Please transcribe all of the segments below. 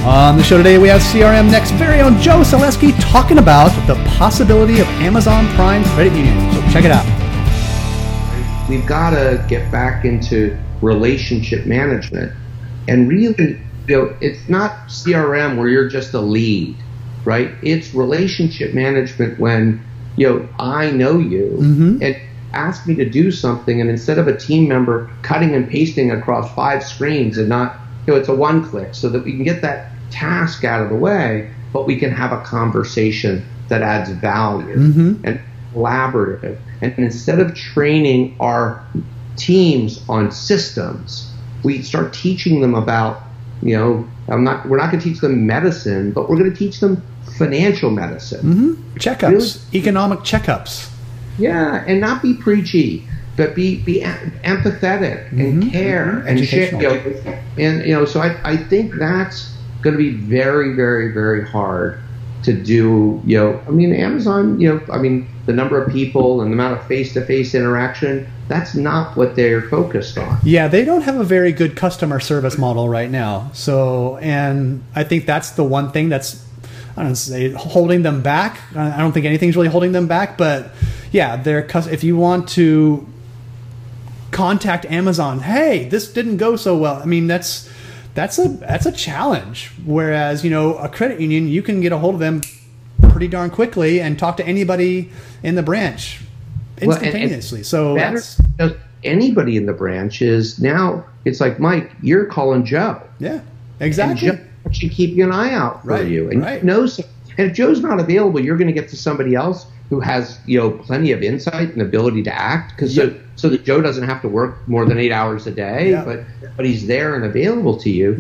On the show today, we have CRM Next very own Joe Selesky talking about the possibility of Amazon Prime Credit Union. So check it out. We've got to get back into relationship management. And really, it's not CRM where you're just a lead, right? It's relationship management when, I know you and ask me to do something, and instead of a team member cutting and pasting across 5 screens and not, it's a one-click, so that we can get that task out of the way, but we can have a conversation that adds value and collaborative. And instead of training our teams on systems, we start teaching them about, we're not going to teach them medicine, but we're going to teach them financial medicine. Checkups, really? Economic checkups. Yeah, and not be preachy, but be empathetic and care and share. So I think that's going to be very, very, very hard to do. Amazon. The number of people and the amount of face-to-face interaction. That's not what they're focused on. Yeah, they don't have a very good customer service model right now. So, and I think that's the one thing that's, I don't say holding them back. I don't think anything's really holding them back, but yeah, if you want to contact Amazon, hey, this didn't go so well. I mean, that's a challenge. Whereas, a credit union, you can get a hold of them pretty darn quickly and talk to anybody in the branch instantaneously. So that's anybody in the branch is now. It's like, Mike, you're calling Joe. Yeah, exactly. And Joe should keep an eye out for you. And right. And if Joe's not available, you're going to get to somebody else who has plenty of insight and ability to act, because so that Joe doesn't have to work more than 8 hours a day, but he's there and available to you.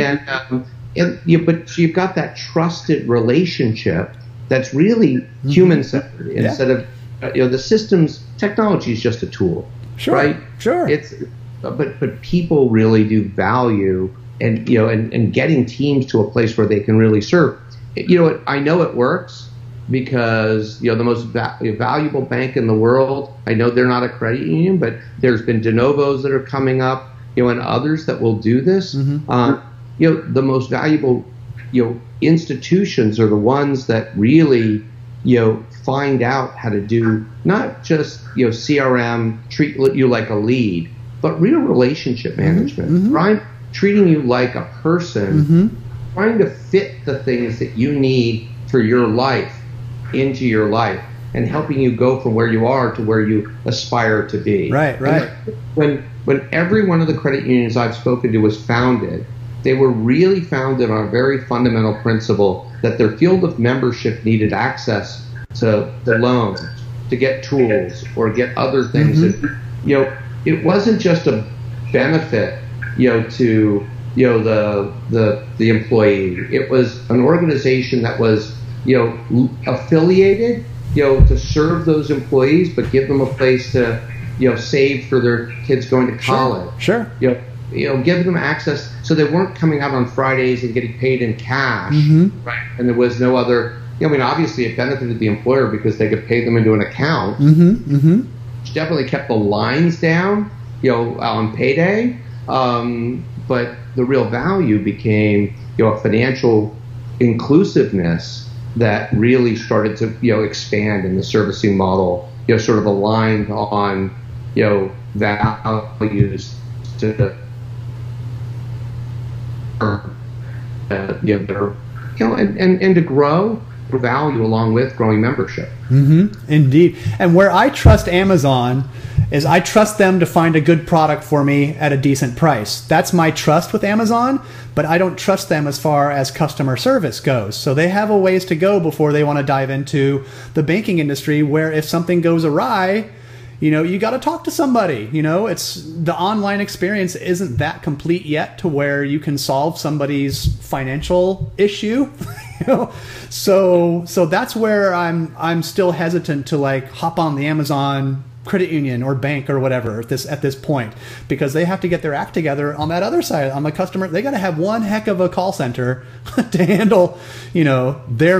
But you've got that trusted relationship that's really human-centered instead of the systems. Technology is just a tool, right? Sure. But people really do value and getting teams to a place where they can really serve. I know it works because the most valuable bank in the world. I know they're not a credit union, but there's been de novos that are coming up, and others that will do this. The most valuable institutions are the ones that really find out how to do not just CRM, treat you like a lead, but real relationship management. Treating you like a person, trying to fit the things that you need for your life into your life, and helping you go from where you are to where you aspire to be. Right. When every one of the credit unions I've spoken to was founded, they were really founded on a very fundamental principle that their field of membership needed access to the loans, to get tools or get other things. It wasn't just a benefit, to the employee. It was an organization that was affiliated to serve those employees, but give them a place to save for their kids going to college. Sure. Give them access so they weren't coming out on Fridays and getting paid in cash, right? And there was no other. Obviously it benefited the employer because they could pay them into an account. Which definitely kept the lines down, on payday. But the real value became, a financial inclusiveness that really started to, expand in the servicing model, sort of aligned on, values to, and to grow value along with growing membership. Indeed. And where I trust Amazon is I trust them to find a good product for me at a decent price. That's my trust with Amazon, but I don't trust them as far as customer service goes. So they have a ways to go before they want to dive into the banking industry, where if something goes awry, you got to talk to somebody. It's the online experience isn't that complete yet to where you can solve somebody's financial issue. So that's where I'm still hesitant to hop on the Amazon credit union or bank or whatever at this point, because they have to get their act together on that other side. On the customer, they got to have one heck of a call center to handle their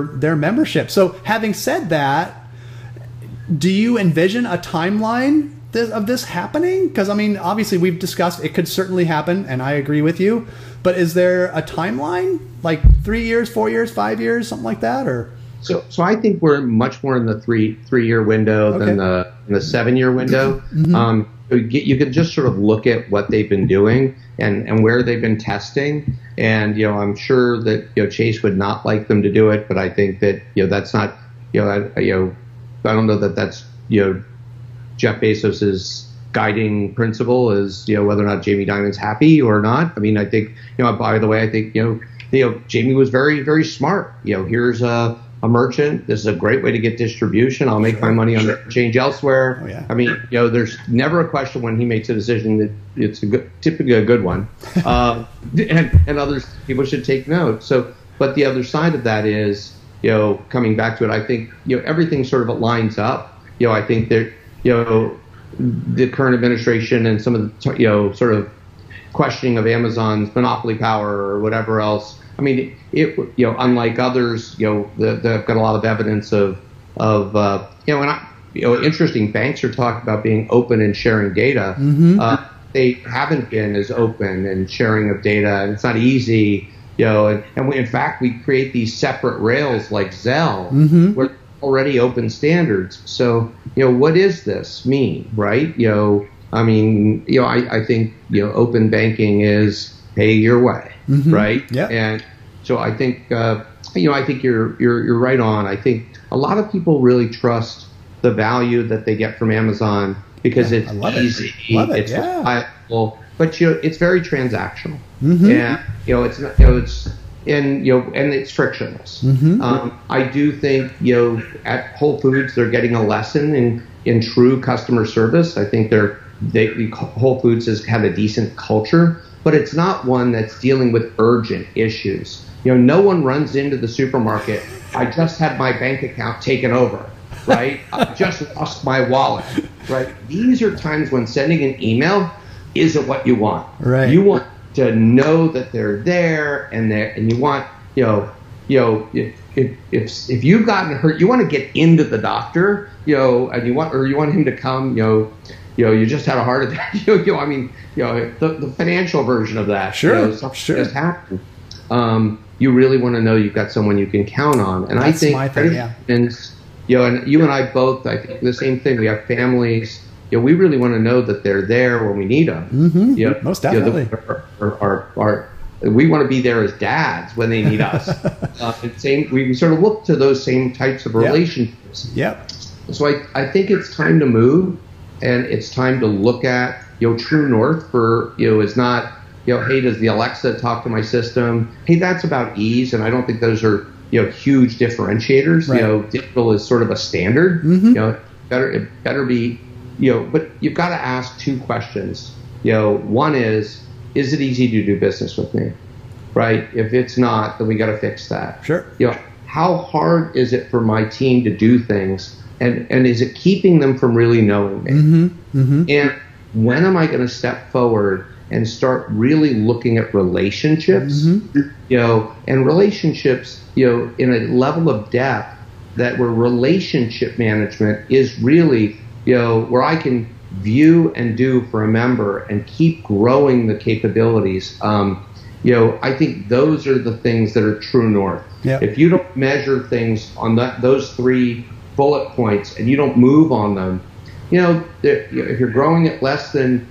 membership. So having said that, do you envision a timeline this happening? Because I mean, obviously we've discussed it could certainly happen, and I agree with you. But is there a timeline, like 3 years, 4 years, 5 years, something like that, or? So I think we're much more in the three-year window than the 7-year window. You can just sort of look at what they've been doing and where they've been testing. And, I'm sure that, Chase would not like them to do it, but I think that, that's not, I don't know that that's, Jeff Bezos's guiding principle is, whether or not Jamie Dimon's happy or not. I mean, I think, by the way, I think, Jamie was very, very smart. Here's a merchant. This is a great way to get distribution. I'll make my money on the exchange elsewhere. Oh, yeah. I mean, there's never a question when he makes a decision that it's typically a good one. And others, people should take note. So, but the other side of that is, coming back to it, I think, everything sort of lines up. I think that, the current administration and some of the, sort of questioning of Amazon's monopoly power or whatever else. I mean, it unlike others, they've got a lot of evidence of interesting. Banks are talking about being open and sharing data. They haven't been as open and sharing of data, and it's not easy. And we, in fact, we create these separate rails like Zelle, where already open standards. So, what does this mean, right? I mean, I think, open banking is pay your way, right? Yeah. And so I think, I think you're right on. I think a lot of people really trust the value that they get from Amazon because it's easy, it's reliable, but it's very transactional, and it's not, and it's frictionless. I do think at Whole Foods they're getting a lesson in true customer service. I think Whole Foods has had a decent culture, but it's not one that's dealing with urgent issues. No one runs into the supermarket. I just had my bank account taken over, right? I just lost my wallet, right? These are times when sending an email isn't what you want. Right. You want to know that they're there and you want, if you've gotten hurt, you want to get into the doctor, and you want him to come, you just had a heart attack. I mean, the financial version of that. Something just happened. You really want to know you've got someone you can count on. And that's I think, my thing, yeah. And you and I both, I think the same thing. We have families. We really want to know that they're there when we need them. Most definitely. We want to be there as dads when they need us. We sort of look to those same types of relationships. Yep. So I think it's time to move, and it's time to look at true north for it's not hey, does the Alexa talk to my system? Hey, that's about ease, and I don't think those are huge differentiators. Right. Digital is sort of a standard. It better be but you've got to ask two questions. One is it easy to do business with me? Right? If it's not, then we got to fix that. Sure. How hard is it for my team to do things? And is it keeping them from really knowing me? And when am I going to step forward and start really looking at relationships? And relationships, in a level of depth that where relationship management is really, where I can view and do for a member and keep growing the capabilities. I think those are the things that are true north. Yep. If you don't measure things on those 3 bullet points and you don't move on them, if you're growing at less than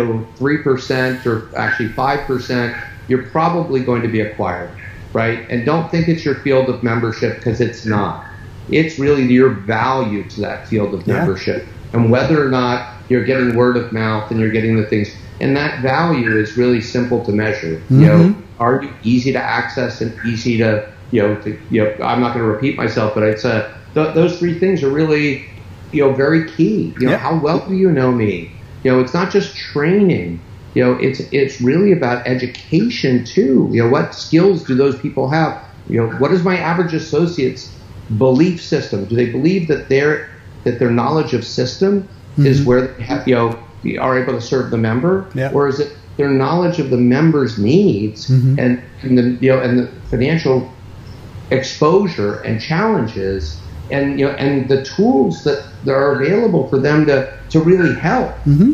3% or actually 5%, you're probably going to be acquired, right? And don't think it's your field of membership, because it's not. It's really your value to that field of membership, and whether or not you're getting word of mouth and you're getting the things. And that value is really simple to measure. Are you easy to access and easy to, I'm not going to repeat myself, but it's those 3 things are really, very key. How well do you know me? It's not just training. It's really about education too. What skills do those people have? What is my average associate's belief system? Do they believe that their knowledge of system is where they have, are able to serve the member, or is it their knowledge of the member's needs and the financial exposure and challenges and the tools that are available for them to to really help. Mm-hmm.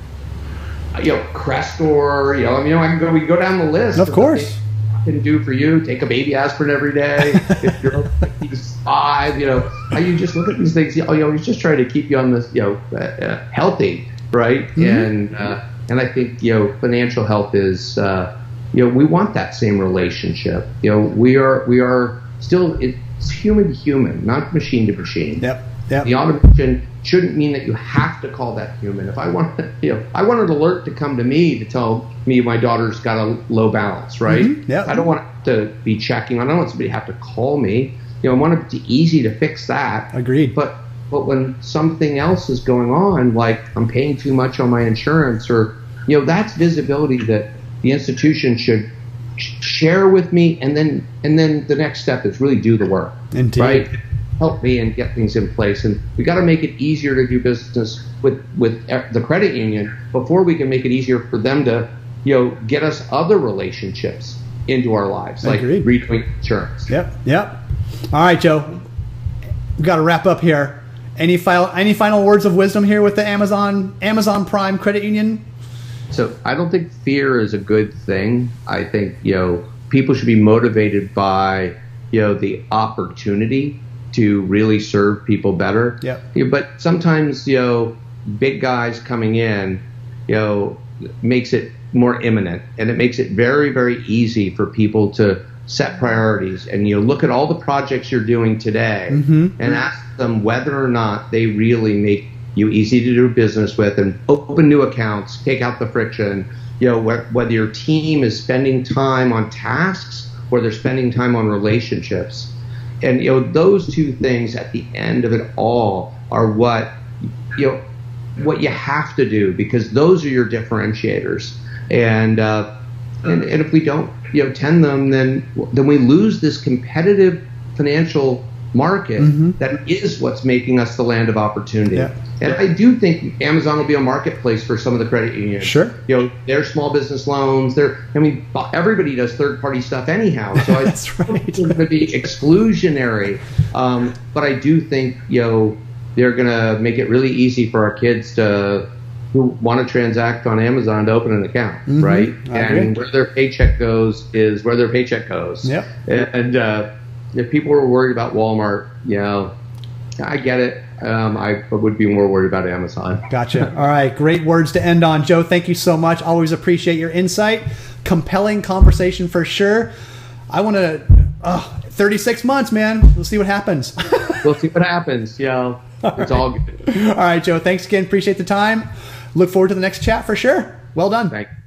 Crestor, we can go down the list. Of course. Can do for you. Take a baby aspirin every day. If you're over 55, you just look at these things. He's just trying to keep you on this, healthy, right? Mm-hmm. And I think financial health is, we want that same relationship. We are still, it's human to human, not machine to machine. Yep. The automation shouldn't mean that you have to call that human. If I want, I want an alert to come to me to tell me my daughter's got a low balance, right? Mm-hmm. Yep. I don't want to be checking. I don't want somebody to have to call me. I want it to be easy to fix that. Agreed. But when something else is going on, like I'm paying too much on my insurance, or that's visibility that the institution should share with me, and then the next step is really do the work. Indeed. Right? Help me and get things in place. And we got to make it easier to do business with the credit union before we can make it easier for them to get us other relationships into our lives, like redoing insurance. Yep. All right, Joe, we got to wrap up here. Any final words of wisdom here with the Amazon Prime Credit Union? So I don't think fear is a good thing. I think people should be motivated by the opportunity to really serve people better. Yep. But sometimes big guys coming in makes it more imminent, and it makes it very, very easy for people to set priorities and look at all the projects you're doing today and ask them whether or not they really make you easy to do business with, and open new accounts, take out the friction, whether your team is spending time on tasks or they're spending time on relationships. And those two things at the end of it all are what you have to do, because those are your differentiators. And if we don't tend them, then we lose this competitive financial market that is what's making us the land of opportunity. Yeah. And I do think Amazon will be a marketplace for some of the credit unions. Sure. Their small business loans. Everybody does third-party stuff anyhow. So That's right. It's going to be exclusionary. But I do think they're going to make it really easy for our kids who want to transact on Amazon to open an account, right? And where their paycheck goes is where their paycheck goes. Yep. And if people were worried about Walmart, I get it. I would be more worried about Amazon. Gotcha. All right. Great words to end on, Joe. Thank you so much. Always appreciate your insight. Compelling conversation for sure. I want to, 36 months, man. We'll see what happens. We'll see what happens. It's all good. All right, Joe. Thanks again. Appreciate the time. Look forward to the next chat for sure. Well done. Thanks.